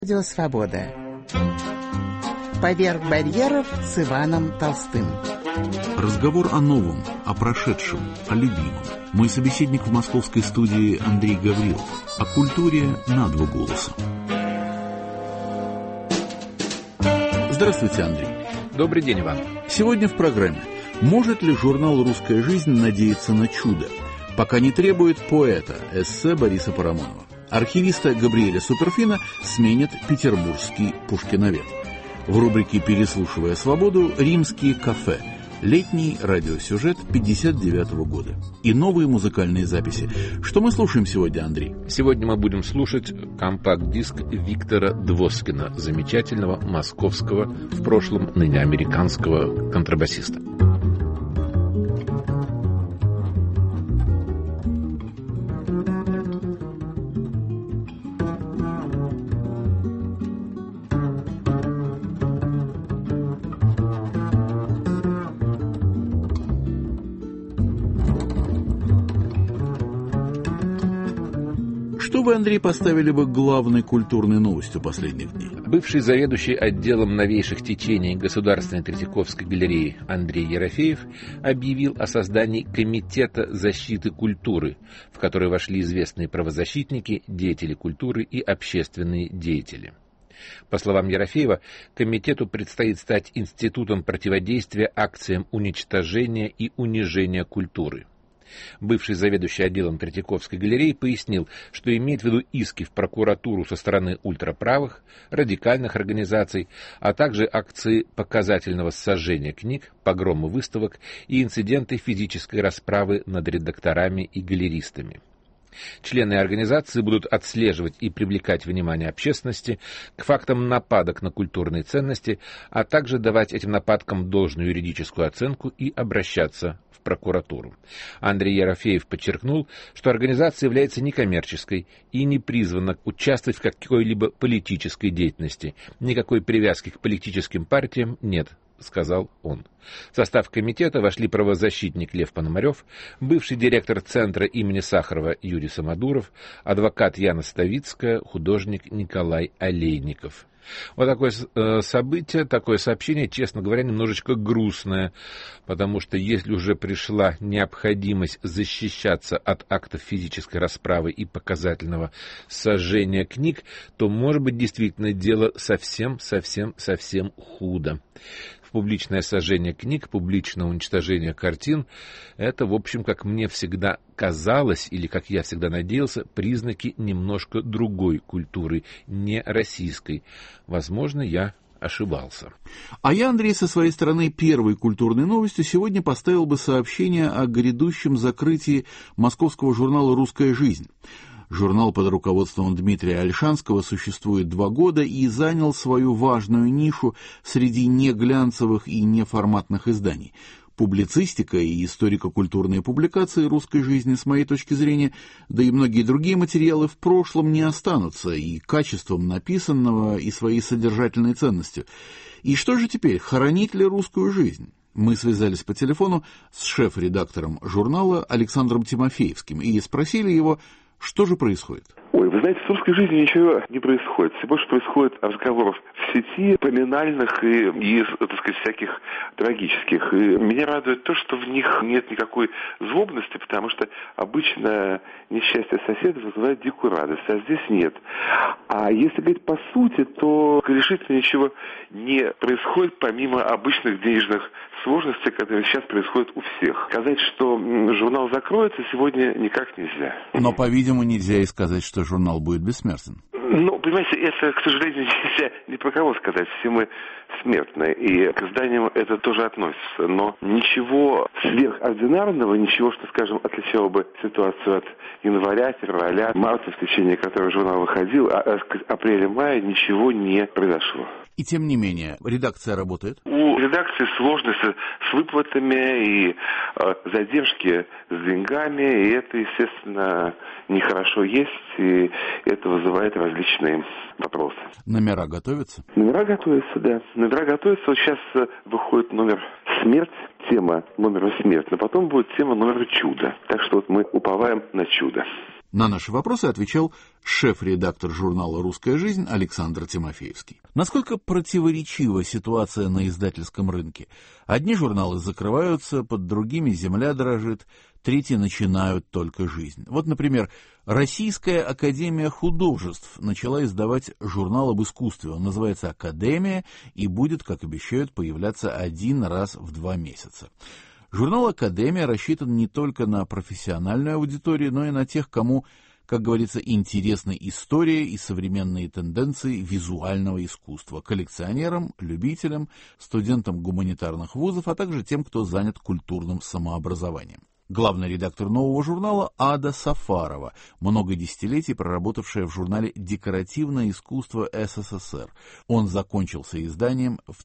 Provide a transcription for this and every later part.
Радио «Свобода». Поверх барьеров с Иваном Толстым. Разговор о новом, о прошедшем, о любимом. Мой собеседник в московской студии Андрей Гаврилов. О культуре на два голоса. Здравствуйте, Андрей. Добрый день, Иван. Сегодня в программе. Может ли журнал «Русская жизнь» надеяться на чудо? Пока не требует поэта, эссе Бориса Парамонова. Архивиста Габриэля Суперфина сменит петербургский Пушкиновед. В рубрике «Переслушивая свободу» римские кафе. Летний радиосюжет 59-го года. И новые музыкальные записи. Что мы слушаем сегодня, Андрей? Сегодня мы будем слушать компакт-диск Виктора Двоскина, замечательного московского, в прошлом ныне американского контрабасиста. Что вы, Андрей, поставили бы главной культурной новостью последних дней? Бывший заведующий отделом новейших течений Государственной Третьяковской галереи Андрей Ерофеев объявил о создании Комитета защиты культуры, в который вошли известные правозащитники, деятели культуры и общественные деятели. По словам Ерофеева, комитету предстоит стать институтом противодействия акциям уничтожения и унижения культуры. Бывший заведующий отделом Третьяковской галереи пояснил, что имеет в виду иски в прокуратуру со стороны ультраправых, радикальных организаций, а также акции показательного сожжения книг, погромы выставок и инциденты физической расправы над редакторами и галеристами. Члены организации будут отслеживать и привлекать внимание общественности к фактам нападок на культурные ценности, а также давать этим нападкам должную юридическую оценку и обращаться в прокуратуру. Андрей Ерофеев подчеркнул, что организация является некоммерческой и не призвана участвовать в какой-либо политической деятельности. Никакой привязки к политическим партиям нет, сказал он. В состав комитета вошли правозащитник Лев Пономарев, бывший директор Центра имени Сахарова Юрий Самодуров, адвокат Яна Ставицкая, художник Николай Олейников. Вот такое событие, такое сообщение, честно говоря, немножечко грустное, потому что если уже пришла необходимость защищаться от актов физической расправы и показательного сожжения книг, то, может быть, действительно дело совсем худо. Публичное сожжение книг, публичное уничтожение картин — это, в общем, как мне всегда казалось, или как я всегда надеялся, признаки немножко другой культуры, не российской. Возможно, я ошибался. А я, Андрей, со своей стороны, первой культурной новостью сегодня поставил бы сообщение о грядущем закрытии московского журнала «Русская жизнь». Журнал под руководством Дмитрия Ольшанского существует 2 года и занял свою важную нишу среди неглянцевых и неформатных изданий. Публицистика и историко-культурные публикации русской жизни, с моей точки зрения, да и многие другие материалы в прошлом не останутся и качеством написанного, и своей содержательной ценностью. И что же теперь, хоронить ли русскую жизнь? Мы связались по телефону с шеф-редактором журнала Александром Тимофеевским и спросили его, что же происходит? Ой, вы знаете, с русской жизнью ничего не происходит. Все больше происходит разговоров в сети, поминальных и, так сказать, всяких трагических. И меня радует то, что в них нет никакой злобности, потому что обычно несчастье соседа вызывает дикую радость, а здесь нет. А если говорить по сути, то решительно ничего не происходит, помимо обычных денежных сложностей, которые сейчас происходят у всех. Сказать, что журнал закроется, сегодня никак нельзя. Но, по-видимому, нельзя и сказать, что журнал будет бессмертен. Ну, понимаете, это, к сожалению, нельзя ни про кого сказать. Все мы смертны, и к изданиям это тоже относится. Но ничего сверхординарного, ничего, что, скажем, отличало бы ситуацию от января, февраля, марта, в течение которого журнал выходил, а апреля-мая ничего не произошло. И тем не менее, редакция работает? У редакции сложности с выплатами и задержки с деньгами, и это, естественно, нехорошо есть, и это вызывает различные вопросы. Номера готовятся? Номера готовятся, да. Номера готовятся. Вот сейчас выходит номер «Смерть», тема номера «Смерть», но потом будет тема номера «Чудо». Так что вот мы уповаем на чудо. На наши вопросы отвечал шеф-редактор журнала «Русская жизнь» Александр Тимофеевский. Насколько противоречива ситуация на издательском рынке? Одни журналы закрываются, под другими земля дрожит, третьи начинают только жизнь. Вот, например, Российская академия художеств начала издавать журнал об искусстве. Он называется «Академия» и будет, как обещают, появляться один раз в 2 месяца. Журнал «Академия» рассчитан не только на профессиональную аудиторию, но и на тех, кому, как говорится, интересны история и современные тенденции визуального искусства, коллекционерам, любителям, студентам гуманитарных вузов, а также тем, кто занят культурным самообразованием. Главный редактор нового журнала Ада Сафарова, много десятилетий проработавшая в журнале «Декоративное искусство СССР». Он закончился изданием в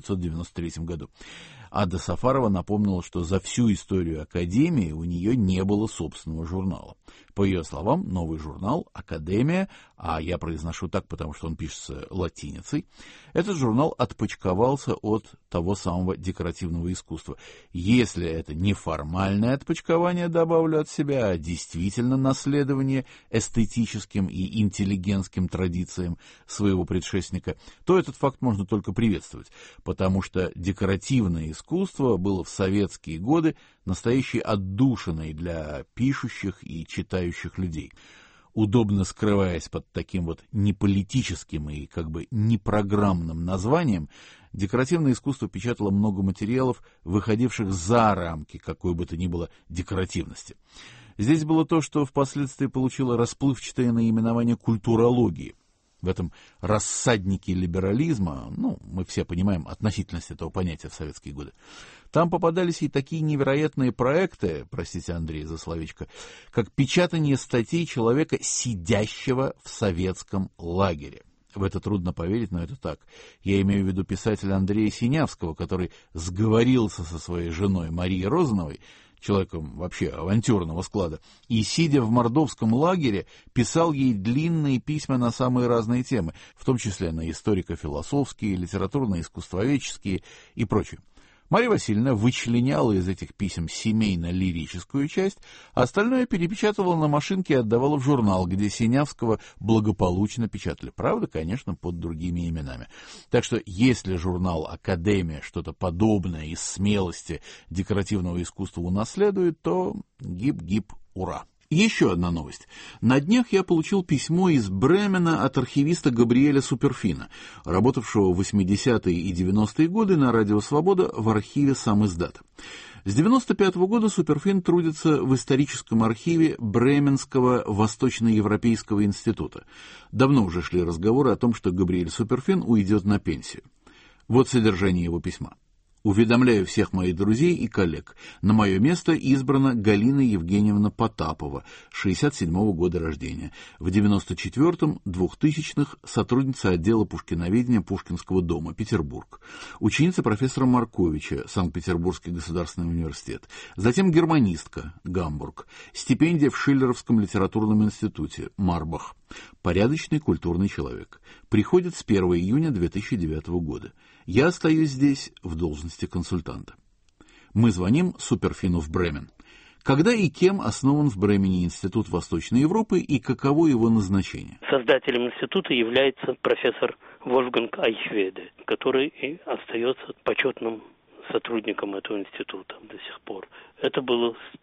1993 году. Ада Сафарова напомнила, что за всю историю Академии у нее не было собственного журнала. По ее словам, новый журнал «Академия», а я произношу так, потому что он пишется латиницей, этот журнал отпочковался от того самого декоративного искусства. Если это не формальное отпочкование, добавлю от себя, а действительно наследование эстетическим и интеллигентским традициям своего предшественника, то этот факт можно только приветствовать, потому что декоративное искусство было в советские годы настоящей отдушиной для пишущих и читающих людей. Удобно скрываясь под таким вот неполитическим и как бы непрограммным названием, декоративное искусство печатало много материалов, выходивших за рамки какой бы то ни было декоративности. Здесь было то, что впоследствии получило расплывчатое наименование культурологии. В этом рассаднике либерализма, мы все понимаем относительность этого понятия в советские годы, там попадались и такие невероятные проекты, простите, Андрей, за словечко, как печатание статей человека, сидящего в советском лагере. В это трудно поверить, но это так. Я имею в виду писателя Андрея Синявского, который сговорился со своей женой Марией Розановой, человеком вообще авантюрного склада, и, сидя в мордовском лагере, писал ей длинные письма на самые разные темы, в том числе на историко-философские, литературно-искусствоведческие и прочее. Марья Васильевна вычленяла из этих писем семейно-лирическую часть, а остальное перепечатывала на машинке и отдавала в журнал, где Синявского благополучно печатали. Правда, конечно, под другими именами. Так что, если журнал «Академия» что-то подобное из смелости декоративного искусства унаследует, то гип-гип, ура! Еще одна новость. На днях я получил письмо из Бремена от архивиста Габриэля Суперфина, работавшего в 80-е и 90-е годы на Радио Свобода в архиве самиздата. С 95-го года Суперфин трудится в историческом архиве Бременского Восточноевропейского института. Давно уже шли разговоры о том, что Габриэль Суперфин уйдет на пенсию. Вот содержание его письма. Уведомляю всех моих друзей и коллег. На мое место избрана Галина Евгеньевна Потапова, 67-го года рождения. В 94-м, 2000-х сотрудница отдела пушкиноведения Пушкинского дома, Петербург. Ученица профессора Марковича, Санкт-Петербургский государственный университет. Затем германистка, Гамбург. Стипендия в Шиллеровском литературном институте, Марбах. Порядочный культурный человек. Приходит с 1 июня 2009 года. Я остаюсь здесь в должности консультанта. Мы звоним Суперфину в Бремен. Когда и кем основан в Бремене Институт Восточной Европы и каково его назначение? Создателем института является профессор Вольфганг Айхведе, который и остается почетным сотрудником этого института до сих пор. Это было в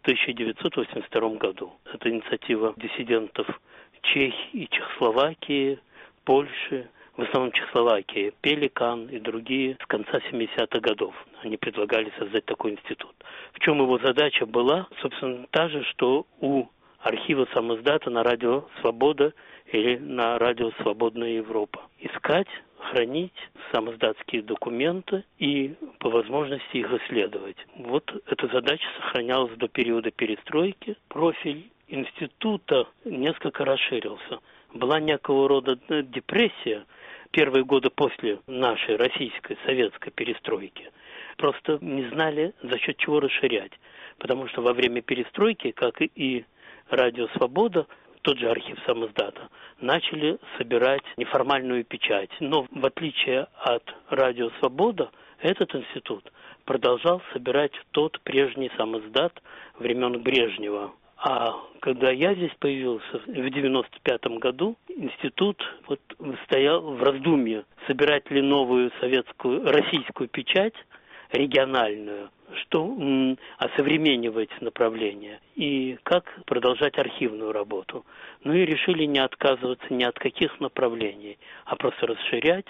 1982 году. Это инициатива диссидентов Чехии, Чехословакии, Польши, в основном Чехословакии, Пеликан и другие с конца 70-х годов. Они предлагали создать такой институт. В чем его задача была? Собственно, та же, что у архива самиздата на Радио Свобода или на Радио Свободная Европа. Искать, хранить самиздатские документы и по возможности их исследовать. Вот эта задача сохранялась до периода перестройки. Профиль института несколько расширился. Была некого рода депрессия первые годы после нашей российской советской перестройки. Просто не знали, за счет чего расширять. Потому что во время перестройки, как и Радио Свобода, тот же архив самиздата, начали собирать неформальную печать. Но в отличие от Радио Свобода, этот институт продолжал собирать тот прежний самиздат времен Брежнева. А когда я здесь появился в 95-м году, институт стоял в раздумье, собирать ли новую российскую печать, региональную, что осовременивать направление и как продолжать архивную работу. Ну и решили не отказываться ни от каких направлений, а просто расширять.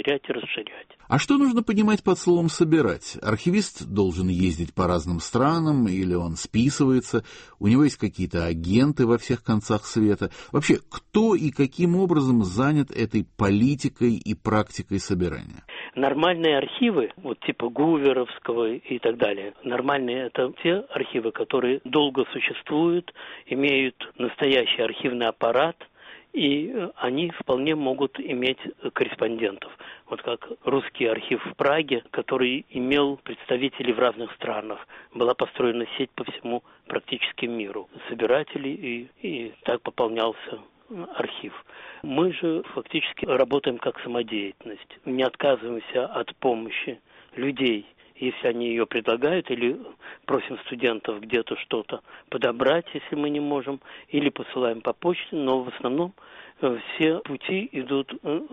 А что нужно понимать под словом «собирать»? Архивист должен ездить по разным странам, или он списывается, у него есть какие-то агенты во всех концах света. Вообще, кто и каким образом занят этой политикой и практикой собирания? Нормальные архивы, типа Гуверовского и так далее, нормальные — это те архивы, которые долго существуют, имеют настоящий архивный аппарат, и они вполне могут иметь корреспондентов. Вот как русский архив в Праге, который имел представителей в разных странах. Была построена сеть по всему практически миру собирателей, и так пополнялся архив. Мы же фактически работаем как самодеятельность. Не отказываемся от помощи людей, если они ее предлагают, или просим студентов где-то что-то подобрать, если мы не можем, или посылаем по почте, но в основном все пути идут,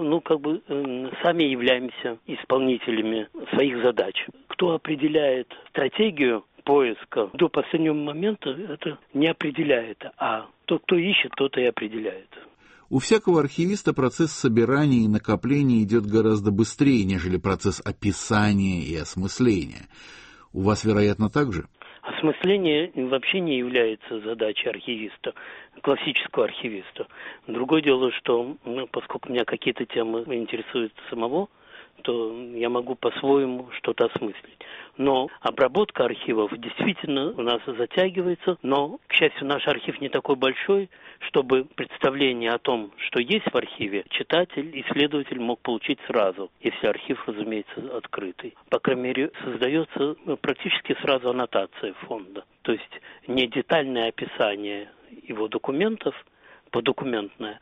сами являемся исполнителями своих задач. Кто определяет стратегию поиска, до последнего момента это не определяет, а тот, кто ищет, тот и определяет. У всякого архивиста процесс собирания и накопления идет гораздо быстрее, нежели процесс описания и осмысления. У вас, вероятно, так же? Осмысление вообще не является задачей архивиста, классического архивиста. Другое дело, что поскольку меня какие-то темы интересуют самого, то я могу по-своему что-то осмыслить. Но обработка архивов действительно у нас затягивается, но, к счастью, наш архив не такой большой, чтобы представление о том, что есть в архиве, читатель, исследователь мог получить сразу, если архив, разумеется, открытый. По крайней мере, создается практически сразу аннотация фонда. То есть не детальное описание его документов, подокументное,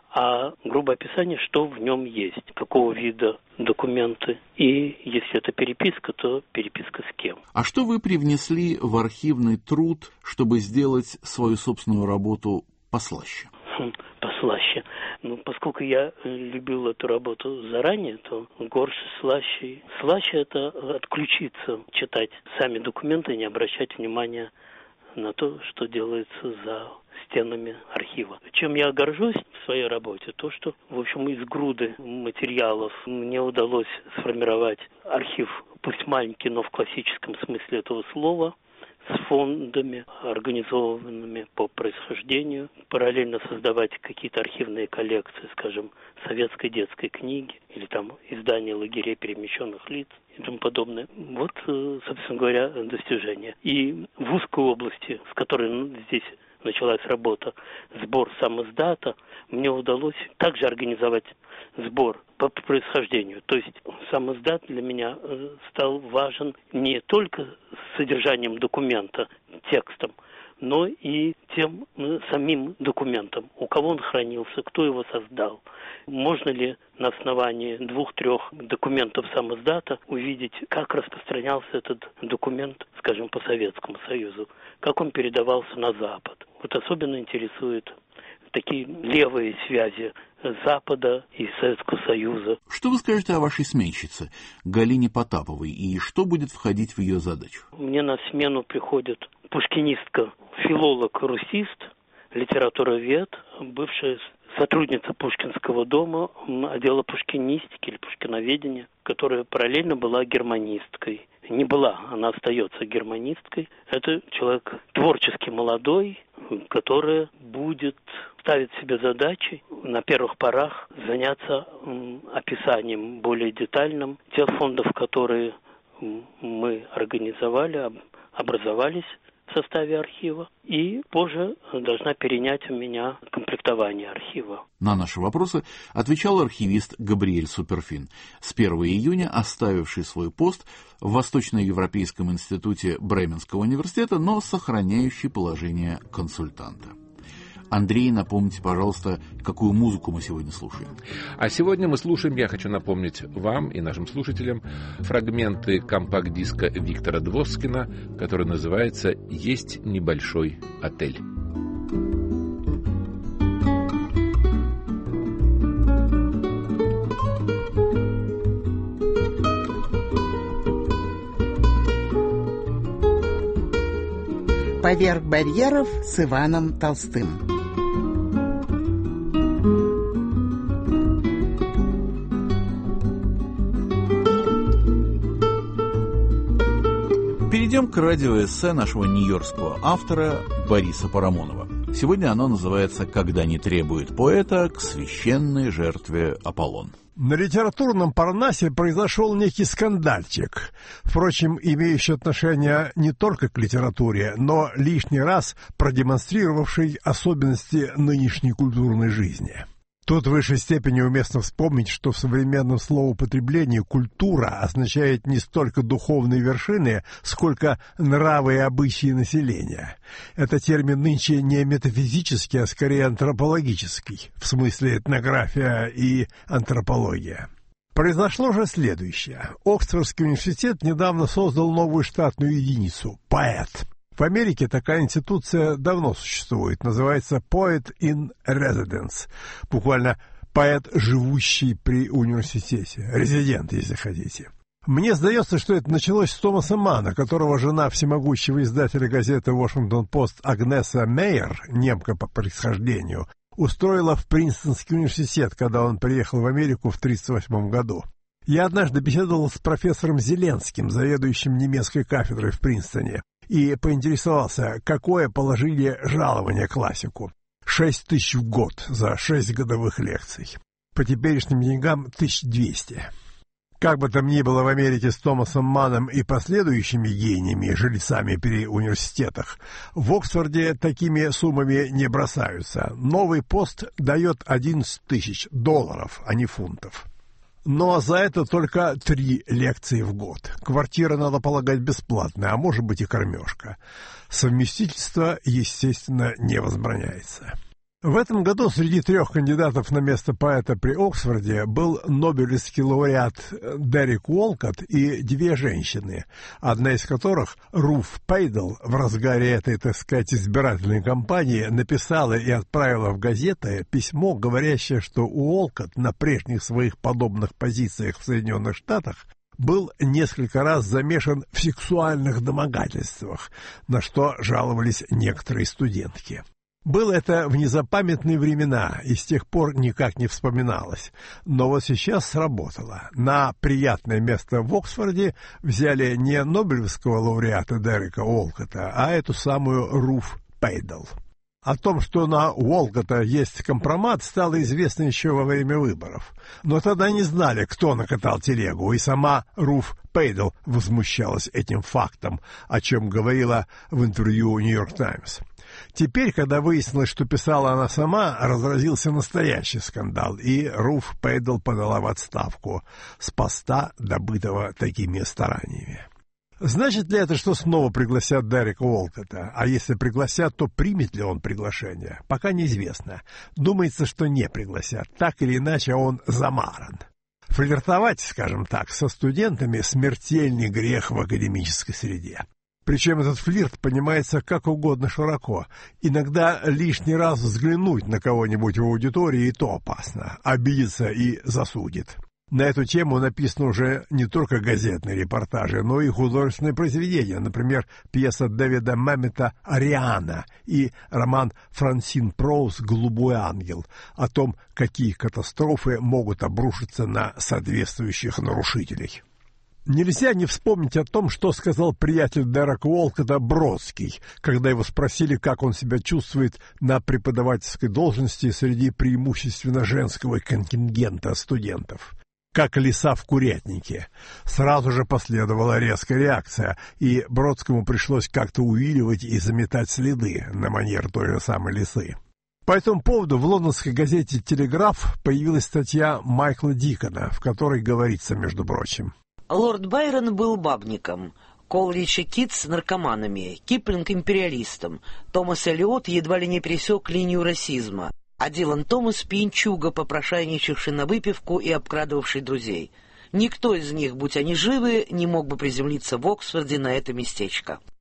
а грубое описание, что в нем есть, какого вида документы. И если это переписка, то переписка с кем. А что вы привнесли в архивный труд, чтобы сделать свою собственную работу послаще? Послаще. Поскольку я любил эту работу заранее, то горше, слаще. Слаще — это отключиться, читать сами документы и не обращать внимания на то, что делается за стенами архива. Чем я горжусь в своей работе, то, что, в общем, из груды материалов мне удалось сформировать архив, пусть маленький, но в классическом смысле этого слова, с фондами, организованными по происхождению, параллельно создавать какие-то архивные коллекции, скажем, советской детской книги или там издания лагерей перемещенных лиц и тому подобное. Вот, собственно говоря, достижение. И в узкой области, с которой здесь началась работа, сбор самиздата, мне удалось также организовать сбор по происхождению. То есть самиздат для меня стал важен не только с содержанием документа, текстом, но и тем самим документом, у кого он хранился, кто его создал. Можно ли на основании 2-3 документов самиздата увидеть, как распространялся этот документ, скажем, по Советскому Союзу, как он передавался на Запад. Вот особенно интересует такие левые связи Запада и Советского Союза. Что вы скажете о вашей сменщице, Галине Потаповой, и что будет входить в ее задачу? Мне на смену приходит пушкинистка, филолог-русист, литературовед, бывшая сотрудница Пушкинского дома, отдела пушкинистики или пушкиноведения, которая параллельно была германисткой. Не была, она остается германисткой. Это человек творчески молодой, который будет ставить себе задачей на первых порах заняться описанием более детальным тех фондов, которые мы организовали, образовались в составе архива, и позже должна перенять у меня комплектование архива. На наши вопросы отвечал архивист Габриэль Суперфин, с 1 июня оставивший свой пост в Восточноевропейском институте Бременского университета, но сохраняющий положение консультанта. Андрей, напомните, пожалуйста, какую музыку мы сегодня слушаем. А сегодня мы слушаем, я хочу напомнить вам и нашим слушателям, фрагменты компакт-диска Виктора Двоскина, который называется «Есть небольшой отель». «Поверх барьеров» с Иваном Толстым. Перейдем к радиоэссе нашего нью-йоркского автора Бориса Парамонова. Сегодня оно называется «Когда не требует поэта к священной жертве Аполлон». На литературном Парнасе произошел некий скандальчик, впрочем, имеющий отношение не только к литературе, но лишний раз продемонстрировавший особенности нынешней культурной жизни. Тут в высшей степени уместно вспомнить, что в современном словоупотреблении культура означает не столько духовные вершины, сколько нравы и обычаи населения. Это термин нынче не метафизический, а скорее антропологический, в смысле этнография и антропология. Произошло же следующее. Оксфордский университет недавно создал новую штатную единицу – поэт. В Америке такая институция давно существует, называется «Poet in Residence», буквально «поэт, живущий при университете», резидент, если хотите. Мне сдается, что это началось с Томаса Манна, которого жена всемогущего издателя газеты «Вашингтон-Пост» Агнеса Мейер, немка по происхождению, устроила в Принстонский университет, когда он приехал в Америку в 1938 году. Я однажды беседовал с профессором Зеленским, заведующим немецкой кафедрой в Принстоне, и поинтересовался, какое положили жалование классику. 6 тысяч в год за 6 годовых лекций. По теперешним деньгам 1200. Как бы там ни было в Америке с Томасом Манном и последующими гениями, жрецами при университетах, в Оксфорде такими суммами не бросаются. Новый пост дает $11 тысяч, а не фунтов. Но за это только 3 лекции в год. Квартира, надо полагать, бесплатная, а может быть и кормежка. Совместительство, естественно, не возбраняется. В этом году среди 3 кандидатов на место поэта при Оксфорде был нобелевский лауреат Дерек Уолкотт и 2 женщины, одна из которых, Руф Пейдл, в разгаре этой, так сказать, избирательной кампании написала и отправила в газеты письмо, говорящее, что Уолкотт на прежних своих подобных позициях в Соединенных Штатах был несколько раз замешан в сексуальных домогательствах, на что жаловались некоторые студентки. Было это в незапамятные времена, и с тех пор никак не вспоминалось. Но вот сейчас сработало. На приятное место в Оксфорде взяли не нобелевского лауреата Дерека Уолкотта, а эту самую Руф Пейдл. О том, что на Уолкотта есть компромат, стало известно еще во время выборов. Но тогда не знали, кто накатал телегу, и сама Руф Пейдл возмущалась этим фактом, о чем говорила в интервью «Нью-Йорк Таймс». Теперь, когда выяснилось, что писала она сама, разразился настоящий скандал, и Руф Пейдл подала в отставку с поста, добытого такими стараниями. Значит ли это, что снова пригласят Дерека Уолкотта? А если пригласят, то примет ли он приглашение? Пока неизвестно. Думается, что не пригласят. Так или иначе, он замаран. Флиртовать, скажем так, со студентами – смертельный грех в академической среде. Причем этот флирт понимается как угодно широко. Иногда лишний раз взглянуть на кого-нибудь в аудитории, и то опасно. Обидится и засудит. На эту тему написаны уже не только газетные репортажи, но и художественные произведения, например, пьеса Дэвида Мэммета «Ариана» и роман Франсин Проуз «Голубой ангел» о том, какие катастрофы могут обрушиться на соответствующих нарушителей. Нельзя не вспомнить о том, что сказал приятель Дерека Уолкотта Бродский, когда его спросили, как он себя чувствует на преподавательской должности среди преимущественно женского контингента студентов. Как лиса в курятнике. Сразу же последовала резкая реакция, и Бродскому пришлось как-то увиливать и заметать следы на манер той же самой лисы. По этому поводу в лондонской газете «Телеграф» появилась статья Майкла Дикона, в которой говорится, между прочим: Лорд Байрон был бабником, Колридж и Китс — наркоманами, Киплинг — империалистом, Томас Элиот едва ли не пересек линию расизма, а Дилан Томас — пьянчуга, попрошайничавший на выпивку и обкрадывавший друзей. Никто из них, будь они живы, не мог бы приземлиться в Оксфорде на это местечко.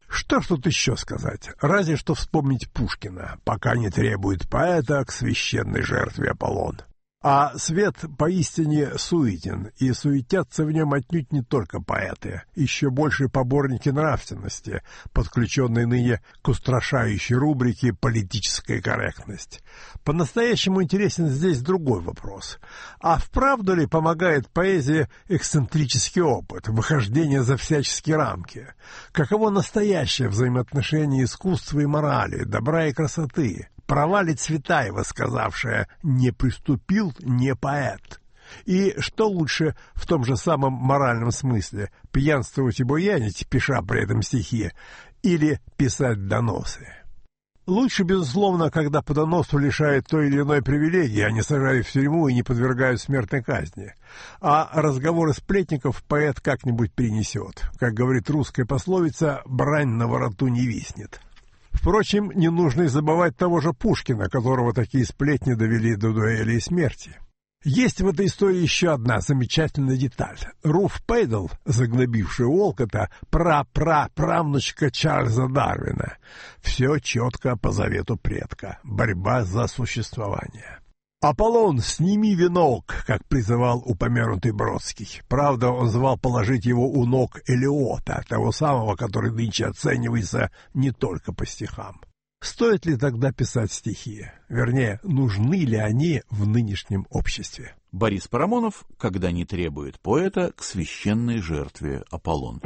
Что ж тут еще сказать? Разве что вспомнить Пушкина, пока не требует поэта к священной жертве Аполлон. А свет поистине суетен, и суетятся в нем отнюдь не только поэты, еще больше поборники нравственности, подключенные ныне к устрашающей рубрике «Политическая корректность». По-настоящему интересен здесь другой вопрос. А вправду ли помогает поэзии эксцентрический опыт, выхождение за всяческие рамки? Каково настоящее взаимоотношение искусства и морали, добра и красоты? Права ли Цветаева, сказавшая «не приступил, не поэт»? И что лучше в том же самом моральном смысле – пьянствовать и буянить, пиша при этом стихи, или писать доносы? Лучше, безусловно, когда по доносу лишают той или иной привилегии, а не сажают в тюрьму и не подвергают смертной казни. А разговоры сплетников поэт как-нибудь перенесет. Как говорит русская пословица, брань на вороту не виснет. Впрочем, не нужно и забывать того же Пушкина, которого такие сплетни довели до дуэли и смерти. Есть в этой истории еще одна замечательная деталь. Руф Пейдл, загнобивший Уолкота, правнучка Чарльза Дарвина. Все четко по завету предка. Борьба за существование. «Аполлон, сними венок», как призывал упомянутый Бродский. Правда, он звал положить его у ног Элиота, того самого, который нынче оценивается не только по стихам. Стоит ли тогда писать стихи? Вернее, нужны ли они в нынешнем обществе? Борис Парамонов, когда не требует поэта к священной жертве Аполлон.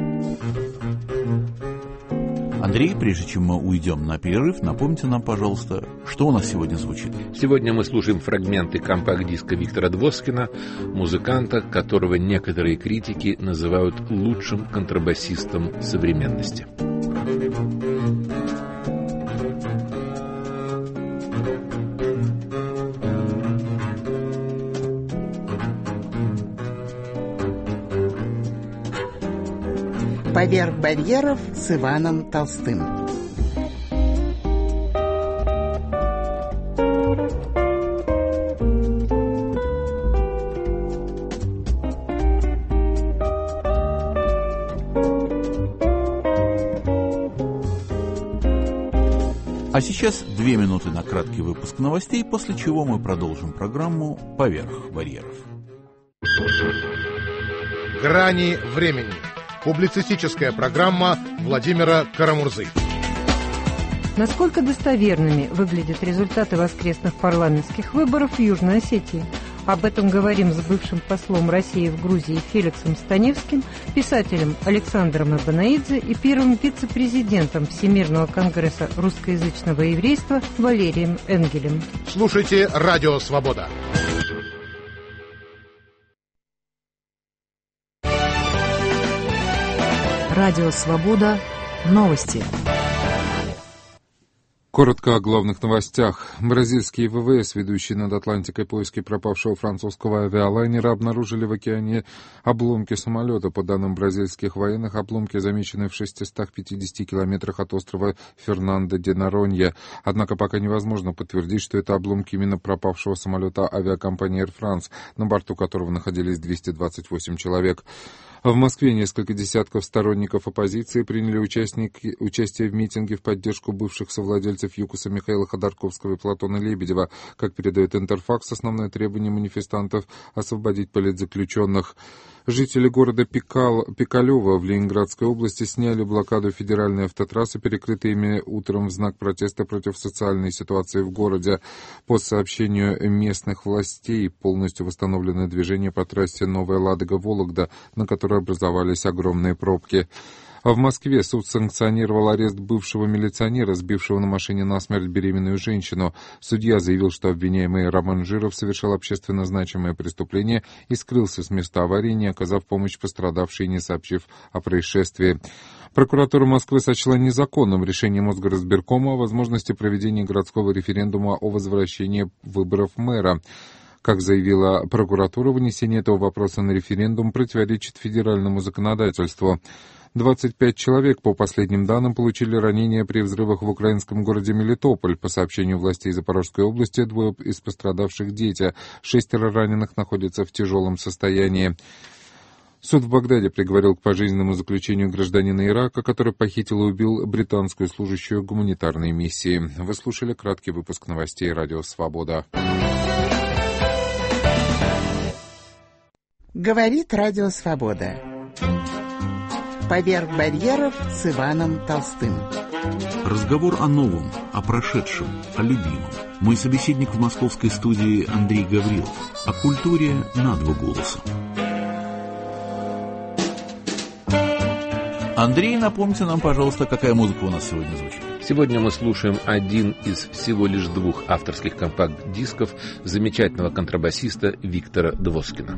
Андрей, прежде чем мы уйдем на перерыв, напомните нам, пожалуйста, что у нас сегодня звучит. Сегодня мы слушаем фрагменты компакт-диска Виктора Двоскина, музыканта, которого некоторые критики называют лучшим контрабасистом современности. «Поверх барьеров» с Иваном Толстым. А сейчас 2 минуты на краткий выпуск новостей, после чего мы продолжим программу «Поверх барьеров». «Грани времени». Публицистическая программа Владимира Карамурзы. Насколько достоверными выглядят результаты воскресных парламентских выборов в Южной Осетии? Об этом говорим с бывшим послом России в Грузии Феликсом Станевским, писателем Александром Ибанаидзе и первым вице-президентом Всемирного конгресса русскоязычного еврейства Валерием Энгелем. Слушайте «Радио Свобода». Радио «Свобода». Новости. Коротко о главных новостях. Бразильские ВВС, ведущие над Атлантикой поиски пропавшего французского авиалайнера, обнаружили в океане обломки самолета. По данным бразильских военных, обломки замечены в 650 километрах от острова Фернандо-де-Норонья. Однако пока невозможно подтвердить, что это обломки именно пропавшего самолета авиакомпании Air France, на борту которого находились 228 человек. В Москве несколько десятков сторонников оппозиции приняли участие в митинге в поддержку бывших совладельцев ЮКОСа Михаила Ходорковского и Платона Лебедева. Как передает Интерфакс, основное требование манифестантов – освободить политзаключенных. Жители города Пикалево в Ленинградской области сняли блокаду федеральной автотрассы, перекрытой ими утром в знак протеста против социальной ситуации в городе. По сообщению местных властей, полностью восстановлено движение по трассе Новая Ладога-Вологда, на которой образовались огромные пробки. А в Москве суд санкционировал арест бывшего милиционера, сбившего на машине насмерть беременную женщину. Судья заявил, что обвиняемый Роман Жиров совершил общественно значимое преступление и скрылся с места аварии, не оказав помощь пострадавшей и не сообщив о происшествии. Прокуратура Москвы сочла незаконным решение Мосгоризбиркома о возможности проведения городского референдума о возвращении выборов мэра. Как заявила прокуратура, вынесение этого вопроса на референдум противоречит федеральному законодательству. 25 человек, по последним данным, получили ранения при взрывах в украинском городе Мелитополь. По сообщению властей Запорожской области, 2 из пострадавших дети. 6 раненых находятся в тяжелом состоянии. Суд в Багдаде приговорил к пожизненному заключению гражданина Ирака, который похитил и убил британскую служащую гуманитарной миссии. Вы слушали краткий выпуск новостей «Радио Свобода». Говорит Радио Свобода. Поверх барьеров с Иваном Толстым. Разговор о новом, о прошедшем, о любимом. Мой собеседник в московской студии Андрей Гаврилов. О культуре на два голоса. Андрей, напомните нам, пожалуйста, какая музыка у нас сегодня звучит. Сегодня мы слушаем один из всего лишь 2 авторских компакт-дисков замечательного контрабасиста Виктора Двоскина.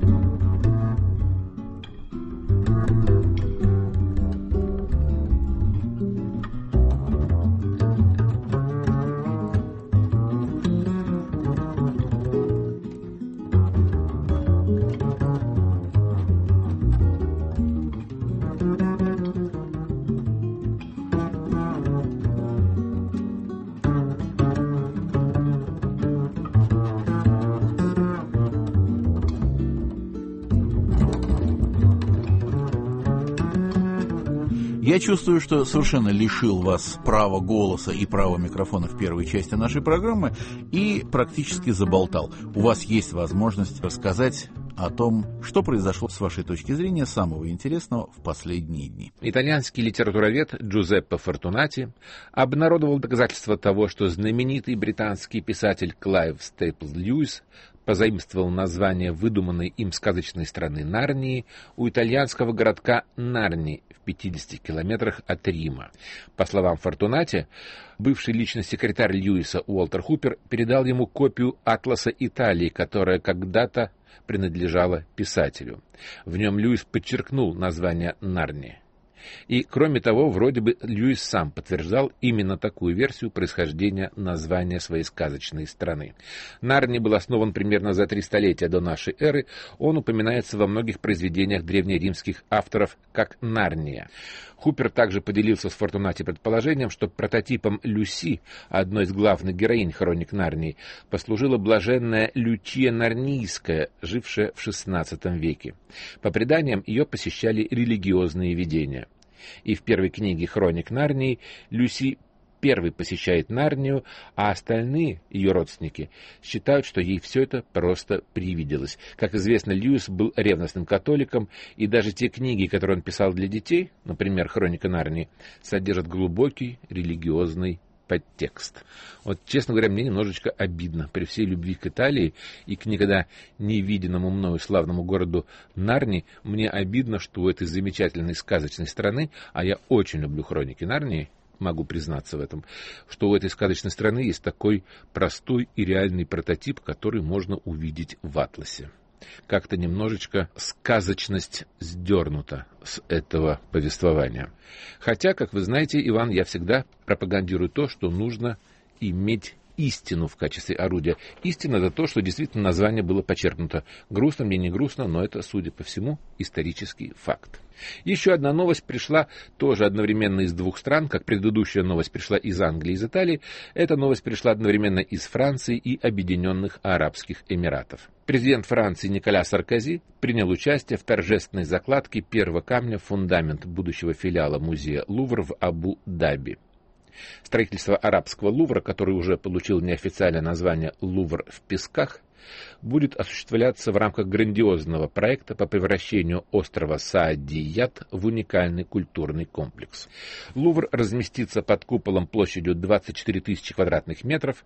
Я чувствую, что совершенно лишил вас права голоса и права микрофона в первой части нашей программы и практически заболтал. У вас есть возможность рассказать о том, что произошло с вашей точки зрения самого интересного в последние дни. Итальянский литературовед Джузеппе Фортунати обнародовал доказательства того, что знаменитый британский писатель Клайв Стейплз Льюис позаимствовал название выдуманной им сказочной страны Нарнии у итальянского городка Нарни в 50 километрах от Рима. По словам Фортунати, бывший личный секретарь Льюиса Уолтер Хупер передал ему копию «Атласа Италии», которая когда-то принадлежала писателю. В нем Льюис подчеркнул название Нарнии. И, кроме того, вроде бы Льюис сам подтверждал именно такую версию происхождения названия своей сказочной страны. Нарни был основан примерно за 3 столетия до нашей эры. Он упоминается во многих произведениях древнеримских авторов как Нарния. Хупер также поделился с Фортунати предположением, что прототипом Люси, одной из главных героинь хроник Нарнии, послужила блаженная Лючия Нарнийская, жившая в XVI веке. По преданиям, ее посещали религиозные видения. И в первой книге хроник Нарнии Люси первый посещает Нарнию, а остальные, ее родственники, считают, что ей все это просто привиделось. Как известно, Льюис был ревностным католиком, и даже те книги, которые он писал для детей, например, «Хроника Нарнии», содержат глубокий религиозный подтекст. Вот, честно говоря, мне немножечко обидно. При всей любви к Италии и к никогда не виденному мною славному городу Нарни, мне обидно, что у этой замечательной сказочной страны, а я очень люблю хроники Нарнии, могу признаться в этом, что у этой сказочной страны есть такой простой и реальный прототип, который можно увидеть в атласе. Как-то немножечко сказочность сдернута с этого повествования. Хотя, как вы знаете, Иван, я всегда пропагандирую то, что нужно иметь истину в качестве орудия. Истина — это то, что действительно название было почерпнуто. Грустно мне, не грустно, но это, судя по всему, исторический факт. Еще одна новость пришла тоже одновременно из 2 стран, как предыдущая новость пришла из Англии и из Италии. Эта новость пришла одновременно из Франции и Объединенных Арабских Эмиратов. Президент Франции Николя Саркози принял участие в торжественной закладке первого камня в фундамент будущего филиала музея Лувр в Абу-Даби. Строительство арабского Лувра, который уже получил неофициальное название «Лувр в песках», будет осуществляться в рамках грандиозного проекта по превращению острова Саадият в уникальный культурный комплекс. Лувр разместится под куполом площадью 24 тысячи квадратных метров.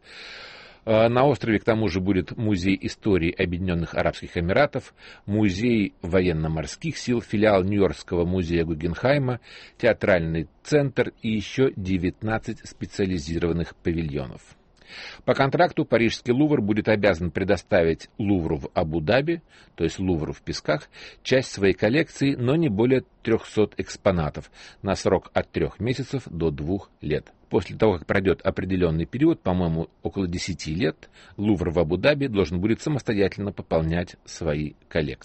На острове, к тому же, будет музей истории Объединенных Арабских Эмиратов, музей военно-морских сил, филиал Нью-Йоркского музея Гугенхайма, театральный центр и еще 19 специализированных павильонов. По контракту парижский Лувр будет обязан предоставить Лувру в Абу-Даби, то есть Лувру в песках, часть своей коллекции, но не более 300 экспонатов на срок от 3 месяцев до 2 лет. После того, как пройдет определенный период, по-моему, около 10 лет, Лувр в Абу-Даби должен будет самостоятельно пополнять свои коллекции.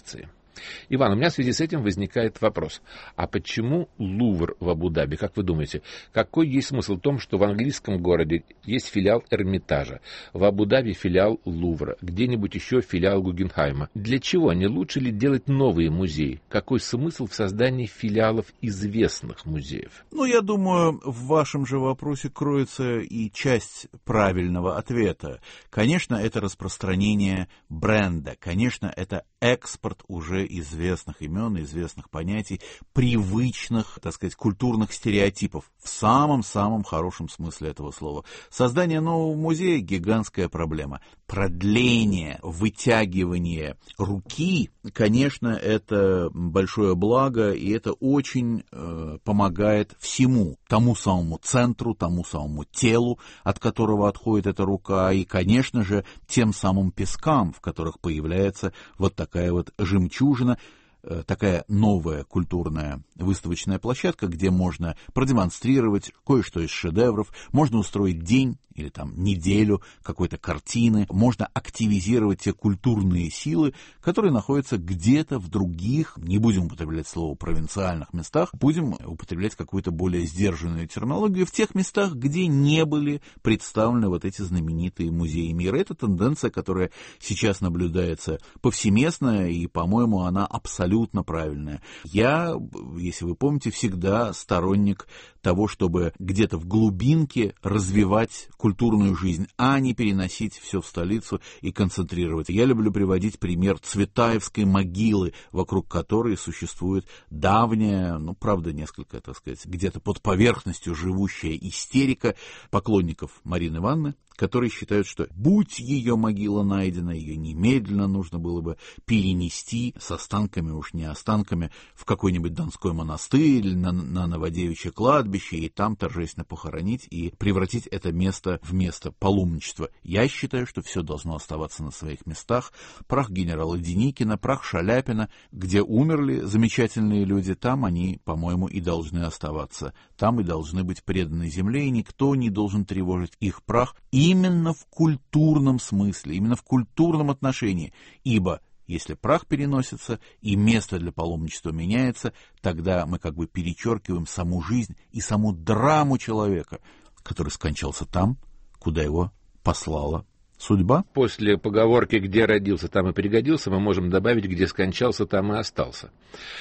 Иван, у меня в связи с этим возникает вопрос. А почему Лувр в Абу-Даби? Как вы думаете, какой есть смысл в том, что в английском городе есть филиал Эрмитажа, в Абу-Даби филиал Лувра, где-нибудь еще филиал Гугенхайма? Для чего? Не лучше ли делать новые музеи? Какой смысл в создании филиалов известных музеев? Я думаю, в вашем же вопросе кроется и часть правильного ответа. Конечно, это распространение бренда, конечно, это экспорт уже известных имен, известных понятий, привычных, так сказать, культурных стереотипов в самом-самом хорошем смысле этого слова. Создание нового музея – гигантская проблема. Продление, вытягивание руки, конечно, это большое благо, и это очень помогает всему, тому самому центру, тому самому телу, от которого отходит эта рука, и, конечно же, тем самым пескам, в которых появляется вот такая вот жемчужина, такая новая культурная выставочная площадка, где можно продемонстрировать кое-что из шедевров, можно устроить день или там неделю какой-то картины, можно активизировать те культурные силы, которые находятся где-то в других, не будем употреблять слово провинциальных местах, будем употреблять какую-то более сдержанную терминологию, в тех местах, где не были представлены вот эти знаменитые музеи мира. Это тенденция, которая сейчас наблюдается повсеместно, и, по-моему, она абсолютно правильная. Я, если вы помните, всегда сторонник того, чтобы где-то в глубинке развивать культурную жизнь, а не переносить все в столицу и концентрировать. Я люблю приводить пример Цветаевской могилы, вокруг которой существует давняя, правда, несколько, так сказать, где-то под поверхностью живущая истерика поклонников Марины Ивановны, которые считают, что будь ее могила найдена, ее немедленно нужно было бы перенести с останками, уж не останками, в какой-нибудь Донской монастырь или на Новодевичье кладбище, и там торжественно похоронить и превратить это место в место паломничества. Я считаю, что все должно оставаться на своих местах. Прах генерала Деникина, прах Шаляпина, где умерли замечательные люди, там они, по-моему, и должны оставаться. Там и должны быть преданы земле, и никто не должен тревожить их прах именно в культурном смысле, именно в культурном отношении, ибо если прах переносится и место для паломничества меняется, тогда мы как бы перечеркиваем саму жизнь и саму драму человека, который скончался там, куда его послала судьба. После поговорки «где родился, там и пригодился» мы можем добавить «где скончался, там и остался».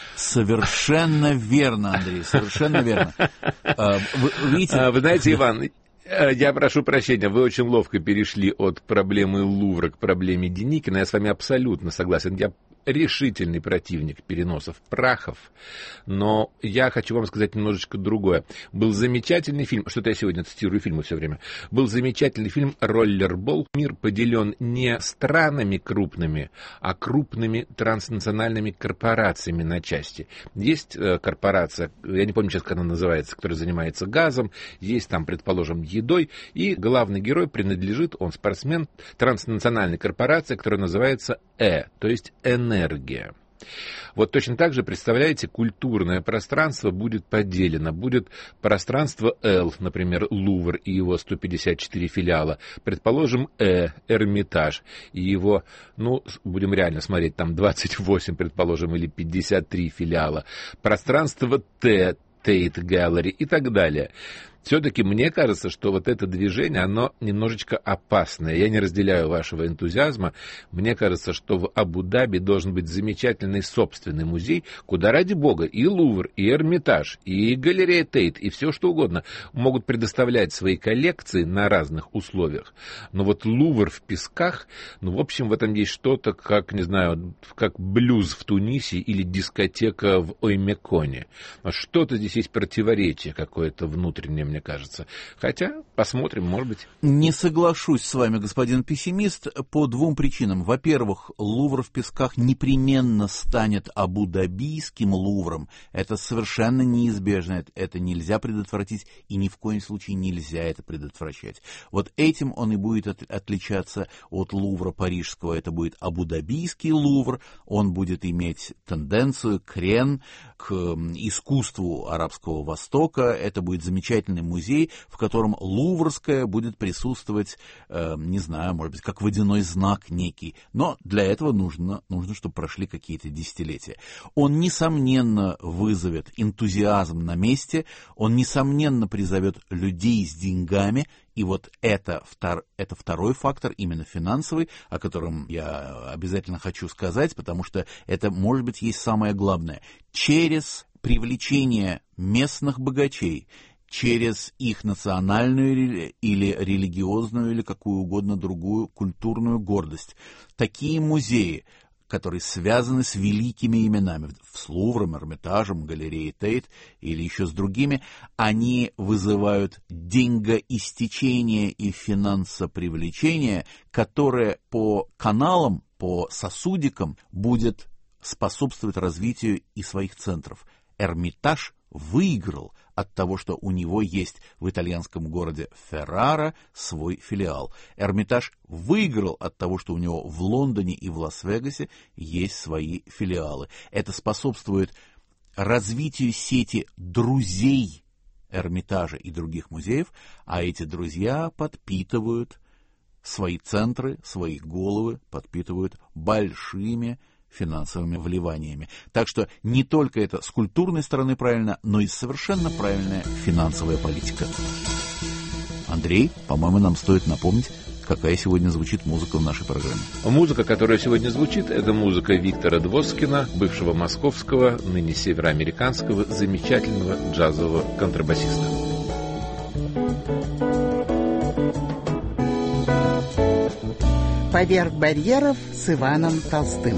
Совершенно верно, Андрей, совершенно верно. Вы знаете, Иван, я прошу прощения, вы очень ловко перешли от проблемы Лувра к проблеме Деникина. Я с вами абсолютно согласен. Я решительный противник переносов прахов, но я хочу вам сказать немножечко другое. Был замечательный фильм, что-то я сегодня цитирую фильмы все время, был замечательный фильм «Роллербол». Мир поделен не странами крупными, а крупными транснациональными корпорациями на части. Есть корпорация, я не помню сейчас, как она называется, которая занимается газом, есть там, предположим, едой, и главный герой принадлежит, он спортсмен, транснациональной корпорации, которая называется то есть энергия. Вот точно так же, представляете, культурное пространство будет поделено. Будет пространство Л, например, Лувр и его 154 филиала. Предположим, Эрмитаж и его, будем реально смотреть, там 28, предположим, или 53 филиала. Пространство Т, Tate Gallery и так далее. Все-таки мне кажется, что вот это движение, оно немножечко опасное. Я не разделяю вашего энтузиазма. Мне кажется, что в Абу-Даби должен быть замечательный собственный музей, куда, ради бога, и Лувр, и Эрмитаж, и галерея Тейт, и все что угодно могут предоставлять свои коллекции на разных условиях. Но вот Лувр в песках, в общем, в этом есть что-то, как, не знаю, как блюз в Тунисе или дискотека в Оймеконе. Что-то здесь есть противоречие какое-то внутреннее, мне кажется. Хотя, посмотрим, может быть. Не соглашусь с вами, господин пессимист, по двум причинам. Во-первых, Лувр в песках непременно станет абу-дабийским Лувром. Это совершенно неизбежно. Это нельзя предотвратить, и ни в коем случае нельзя это предотвращать. Вот этим он и будет отличаться от Лувра парижского. Это будет абу-дабийский Лувр. Он будет иметь тенденцию, крен к искусству Арабского Востока. Это будет замечательный музей, в котором Луврская будет присутствовать, не знаю, может быть, как водяной знак некий. Но для этого нужно, чтобы прошли какие-то десятилетия. Он, несомненно, вызовет энтузиазм на месте, он, несомненно, призовет людей с деньгами. И вот это второй фактор, именно финансовый, о котором я обязательно хочу сказать, потому что это, может быть, есть самое главное. Через привлечение местных богачей, через их национальную или религиозную, или какую угодно другую культурную гордость, такие музеи, которые связаны с великими именами, с Лувром, Эрмитажем, галереей Тейт или еще с другими, они вызывают деньгоистечение и финансопривлечение, которое по каналам, по сосудикам будет способствовать развитию и своих центров. Эрмитаж выиграл от того, что у него есть в итальянском городе Феррара свой филиал. Эрмитаж выиграл от того, что у него в Лондоне и в Лас-Вегасе есть свои филиалы. Это способствует развитию сети друзей Эрмитажа и других музеев, а эти друзья подпитывают свои центры, свои головы, подпитывают большими финансовыми вливаниями. Так что не только это с культурной стороны правильно, но и совершенно правильная финансовая политика. Андрей, по-моему, нам стоит напомнить, какая сегодня звучит музыка в нашей программе. Музыка, которая сегодня звучит, это музыка Виктора Двоскина, бывшего московского, ныне североамериканского, замечательного джазового контрабасиста. «Поверх барьеров» с Иваном Толстым.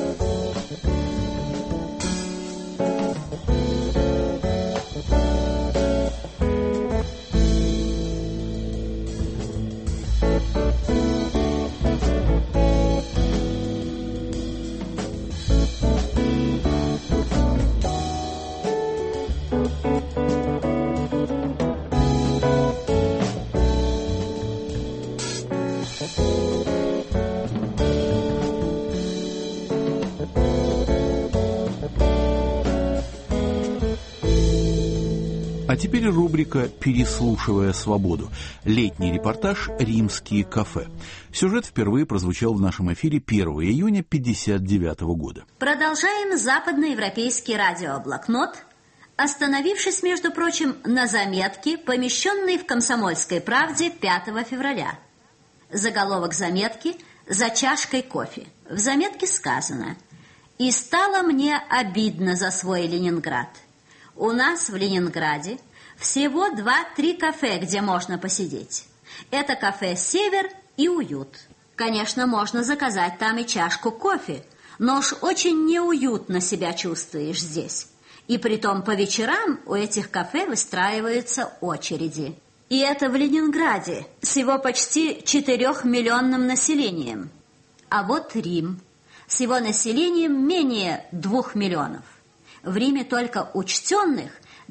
А теперь рубрика «Переслушивая свободу». Летний репортаж «Римские кафе». Сюжет впервые прозвучал в нашем эфире 1 июня 1959 года. Продолжаем западноевропейский радиоблокнот, остановившись, между прочим, на заметке, помещенной в «Комсомольской правде» 5 февраля. Заголовок заметки «За чашкой кофе». В заметке сказано: «И стало мне обидно за свой Ленинград. У нас в Ленинграде всего 2-3 кафе, где можно посидеть. Это кафе «Север» и «Уют». Конечно, можно заказать там и чашку кофе, но уж очень неуютно себя чувствуешь здесь. И притом по вечерам у этих кафе выстраиваются очереди. И это в Ленинграде с его почти 4-миллионным населением. А вот Рим с его населением менее 2 миллионов. В Риме только учтенных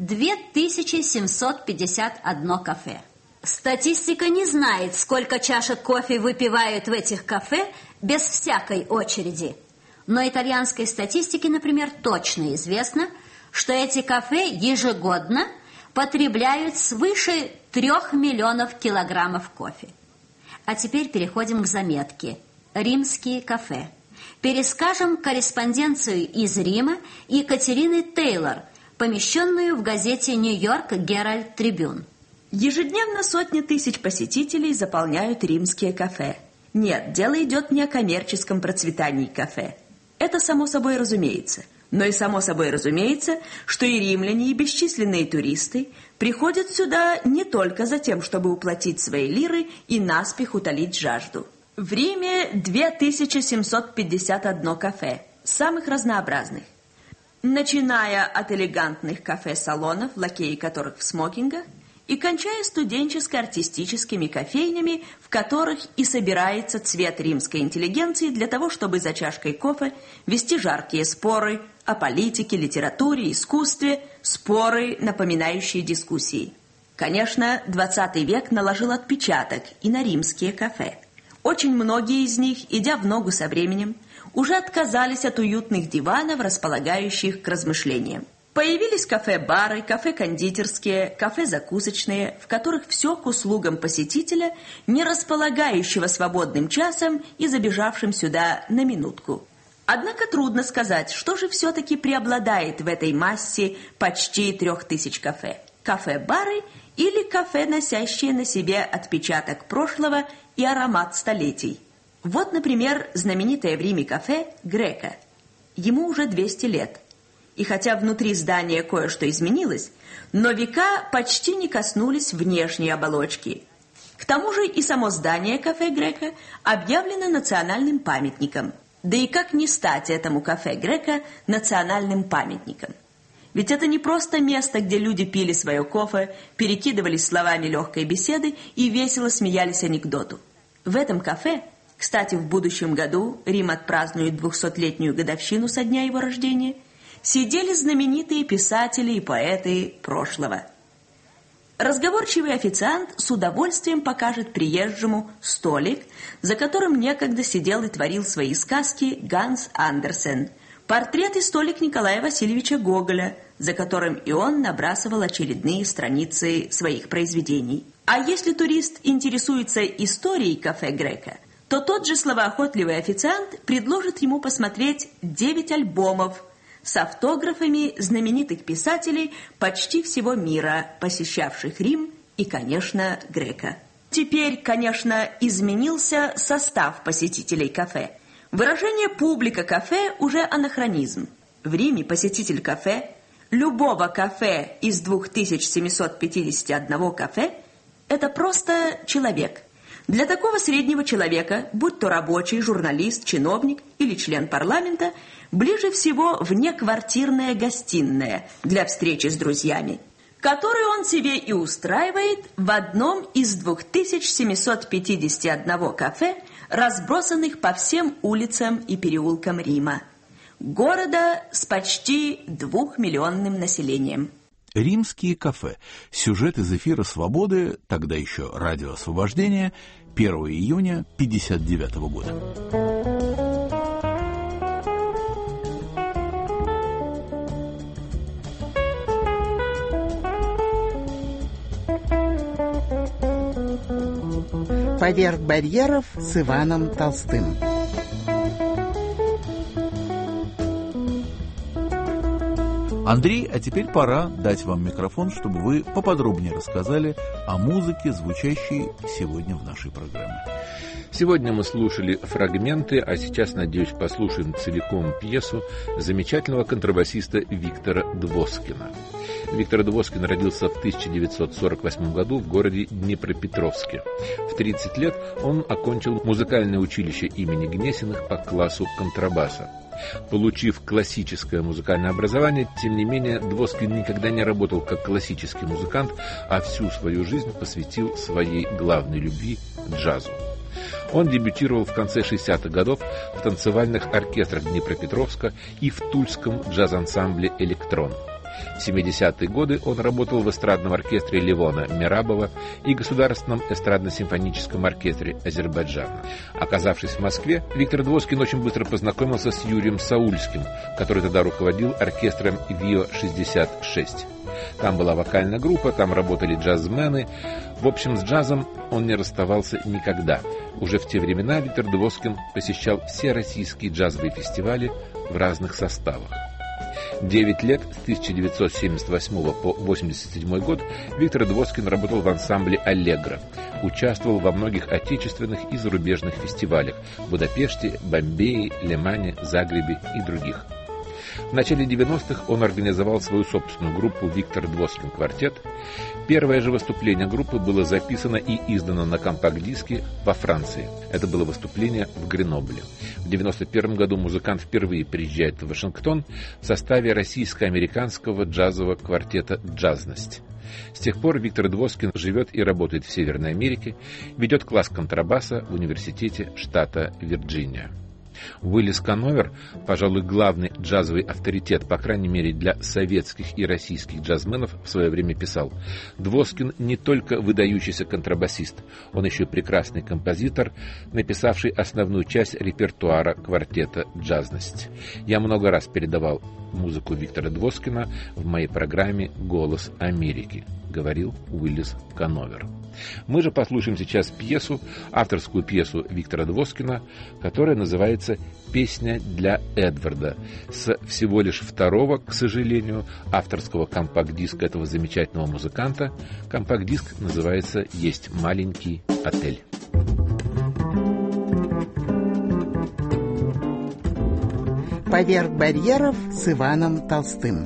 2751 кафе. Статистика не знает, сколько чашек кофе выпивают в этих кафе без всякой очереди. Но итальянской статистике, например, точно известно, что эти кафе ежегодно потребляют свыше 3 миллионов килограммов кофе. А теперь переходим к заметке «Римские кафе». Перескажем корреспонденцию из Рима Екатерины Тейлор, помещенную в газете «Нью-Йорк Геральд Трибюн». Ежедневно сотни тысяч посетителей заполняют римские кафе. Нет, дело идет не о коммерческом процветании кафе. Это само собой разумеется. Но и само собой разумеется, что и римляне, и бесчисленные туристы приходят сюда не только за тем, чтобы уплатить свои лиры и наспех утолить жажду. В Риме 2751 кафе, самых разнообразных. Начиная от элегантных кафе-салонов, лакеи которых в смокингах, и кончая студенческо-артистическими кофейнями, в которых и собирается цвет римской интеллигенции для того, чтобы за чашкой кофе вести жаркие споры о политике, литературе, искусстве, споры, напоминающие дискуссии. Конечно, 20 век наложил отпечаток и на римские кафе. Очень многие из них, идя в ногу со временем, уже отказались от уютных диванов, располагающих к размышлениям. Появились кафе-бары, кафе-кондитерские, кафе-закусочные, в которых все к услугам посетителя, не располагающего свободным часом и забежавшим сюда на минутку. Однако трудно сказать, что же все-таки преобладает в этой массе почти 3000 кафе. Кафе-бары или кафе, носящие на себе отпечаток прошлого и аромат столетий. Вот, например, знаменитое в Риме кафе «Грека». Ему уже 200 лет. И хотя внутри здания кое-что изменилось, но века почти не коснулись внешней оболочки. К тому же и само здание кафе «Грека» объявлено национальным памятником. Да и как не стать этому кафе «Грека» национальным памятником? Ведь это не просто место, где люди пили свое кофе, перекидывались словами легкой беседы и весело смеялись анекдоту. В этом кафе, кстати, в будущем году Рим отпразднует 200-летнюю годовщину со дня его рождения, сидели знаменитые писатели и поэты прошлого. Разговорчивый официант с удовольствием покажет приезжему столик, за которым некогда сидел и творил свои сказки Ганс Андерсен, портрет и столик Николая Васильевича Гоголя, за которым и он набрасывал очередные страницы своих произведений. А если турист интересуется историей кафе «Грека», то тот же словоохотливый официант предложит ему посмотреть 9 альбомов с автографами знаменитых писателей почти всего мира, посещавших Рим и, конечно, Грека. Теперь, конечно, изменился состав посетителей кафе. Выражение «публика кафе» уже анахронизм. В Риме посетитель кафе, любого кафе из 2751 кафе, это просто человек. Для такого среднего человека, будь то рабочий, журналист, чиновник или член парламента, ближе всего внеквартирная гостиная для встречи с друзьями, которую он себе и устраивает в одном из 2751 кафе, разбросанных по всем улицам и переулкам Рима, города с почти 2-миллионным населением. Римские кафе. Сюжет из эфира «Свободы», тогда еще «Радио Освобождения», 1 июня 1959 года. «Поверх барьеров» с Иваном Толстым. Андрей, а теперь пора дать вам микрофон, чтобы вы поподробнее рассказали о музыке, звучащей сегодня в нашей программе. Сегодня мы слушали фрагменты, а сейчас, надеюсь, послушаем целиком пьесу замечательного контрабасиста Виктора Двоскина. Виктор Двоскин родился в 1948 году в городе Днепропетровске. В 30 лет он окончил музыкальное училище имени Гнесиных по классу контрабаса. Получив классическое музыкальное образование, тем не менее, Двоскин никогда не работал как классический музыкант, а всю свою жизнь посвятил своей главной любви – джазу. Он дебютировал в конце 60-х годов в танцевальных оркестрах Днепропетровска и в тульском джаз-ансамбле «Электрон». В 70-е годы он работал в эстрадном оркестре Левона Мерабова и Государственном эстрадно-симфоническом оркестре Азербайджана. Оказавшись в Москве, Виктор Двоскин очень быстро познакомился с Юрием Саульским, который тогда руководил оркестром ВИО-66. Там была вокальная группа, там работали джазмены. В общем, с джазом он не расставался никогда. Уже в те времена Виктор Двоскин посещал все российские джазовые фестивали в разных составах. 9 лет, с 1978 по 1987 год, Виктор Двоскин работал в ансамбле «Аллегро». Участвовал во многих отечественных и зарубежных фестивалях в Будапеште, Бомбее, Лемане, Загребе и других. В начале 90-х он организовал свою собственную группу «Виктор Двоскин Квартет». Первое же выступление группы было записано и издано на компакт-диске во Франции. Это было выступление в Гренобле. В 1991 году музыкант впервые приезжает в Вашингтон в составе российско-американского джазового квартета «Джазность». С тех пор Виктор Двоскин живет и работает в Северной Америке, ведет класс контрабаса в университете штата Вирджиния. Уиллис Кановер, пожалуй, главный джазовый авторитет, по крайней мере для советских и российских джазменов, в свое время писал: «Двоскин не только выдающийся контрабасист, он еще прекрасный композитор, написавший основную часть репертуара квартета «Джазность». Я много раз передавал музыку Виктора Двоскина в моей программе «Голос Америки», — говорил Уиллис Кановер. Мы же послушаем сейчас пьесу, авторскую пьесу Виктора Двоскина, которая называется «Песня для Эдварда», с всего лишь второго, к сожалению, авторского компакт-диска этого замечательного музыканта. Компакт-диск называется «Есть маленький отель». «Поверх барьеров» с Иваном Толстым.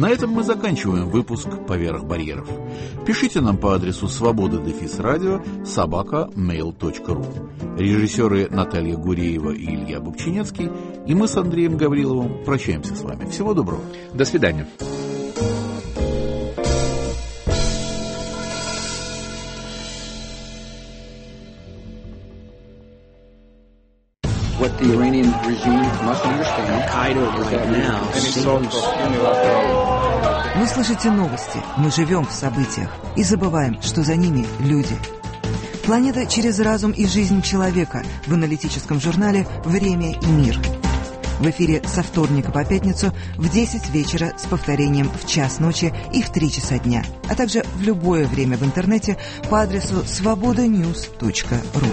На этом мы заканчиваем выпуск «Поверх барьеров». Пишите нам по адресу svoboda-radio@mail.ru. Режиссеры Наталья Гуреева и Илья Бубчинецкий, и мы с Андреем Гавриловым прощаемся с вами. Всего доброго. До свидания. What the Iranian regime must understand, Вы слышите новости, мы живем в событиях и забываем, что за ними люди. Планета через разум и жизнь человека в аналитическом журнале «Время и мир». В эфире со вторника по пятницу в 10 вечера с повторением в час ночи и в 3 часа дня, а также в любое время в интернете по адресу svobodanews.ru.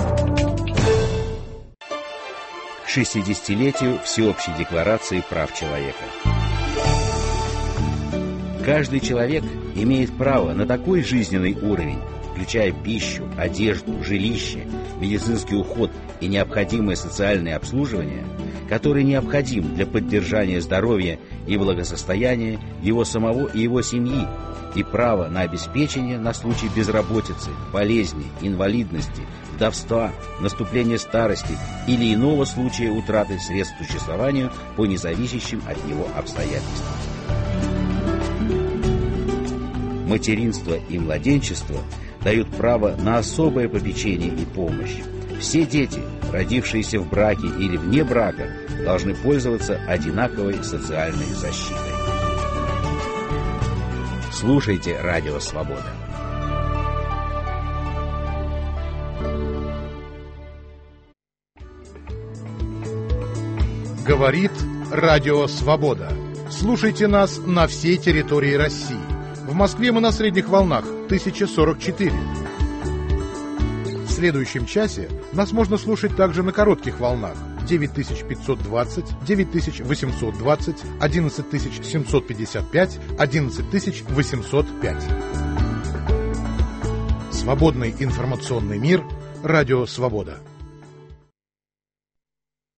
К 60-летию Всеобщей декларации прав человека. Каждый человек имеет право на такой жизненный уровень, включая пищу, одежду, жилище, медицинский уход и необходимое социальное обслуживание, который необходим для поддержания здоровья и благосостояния его самого и его семьи, и право на обеспечение на случай безработицы, болезни, инвалидности, вдовства, наступления старости или иного случая утраты средств к существованию по независящим от него обстоятельствам. Материнство и младенчество дают право на особое попечение и помощь. Все дети, родившиеся в браке или вне брака, должны пользоваться одинаковой социальной защитой. Слушайте «Радио Свобода». Говорит Радио Свобода. Слушайте нас на всей территории России. В Москве мы на средних волнах 1044. В следующем часе нас можно слушать также на коротких волнах 9520, 9820, 11755, 11805. Свободный информационный мир. Радио Свобода.